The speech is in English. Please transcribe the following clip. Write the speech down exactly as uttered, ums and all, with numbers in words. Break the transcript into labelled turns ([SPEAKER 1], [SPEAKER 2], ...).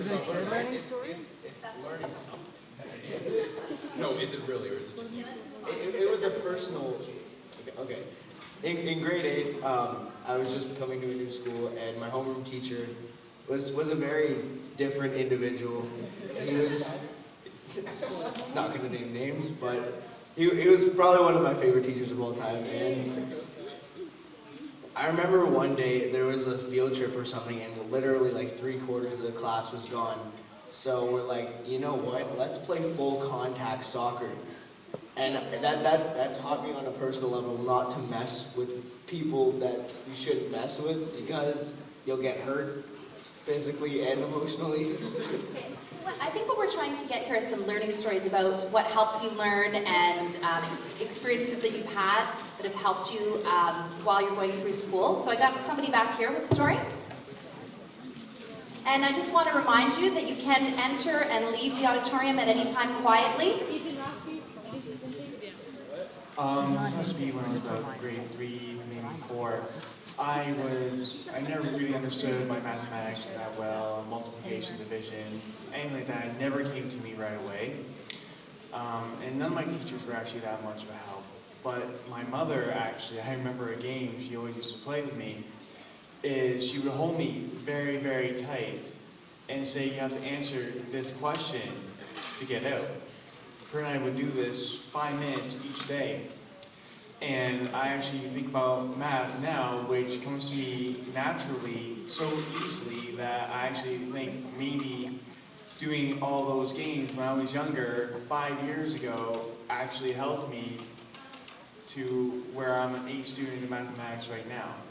[SPEAKER 1] Is it your learning story?
[SPEAKER 2] It's, it's learning something. No, is it really, or is it just you?
[SPEAKER 3] It, it was a personal. Okay. In, in grade eight, um, I was just coming to a new school, and my homeroom teacher was was a very different individual. He was not going to name names, but he he was probably one of my favorite teachers of all time. And I remember one day there was a field trip or something, and literally like three quarters of the class was gone. So we're like, you know what? Let's play full contact soccer. And that, that, that taught me on a personal level not to mess with people that you shouldn't mess with, because you'll get hurt physically and emotionally.
[SPEAKER 4] Okay. Well, I think what we're trying to get here is some learning stories about what helps you learn, and um, ex experiences that you've had that have helped you um, while you're going through school. So I got somebody back here with a story. And I just want to remind you that you can enter and leave the auditorium at any time quietly.
[SPEAKER 5] Um, this must be when I was like grade three, maybe four. I was, I never really understood my mathematics that well, multiplication, division, anything like that. It never came to me right away. Um, and none of my teachers were actually that much of a help. But my mother actually, I remember a game she always used to play with me, is she would hold me very, very tight and say, you have to answer this question to get out. Her and I would do this five minutes each day. And I actually think about math now, which comes to me naturally so easily that I actually think maybe doing all those games when I was younger, five years ago, actually helped me to where I'm an A student in mathematics right now.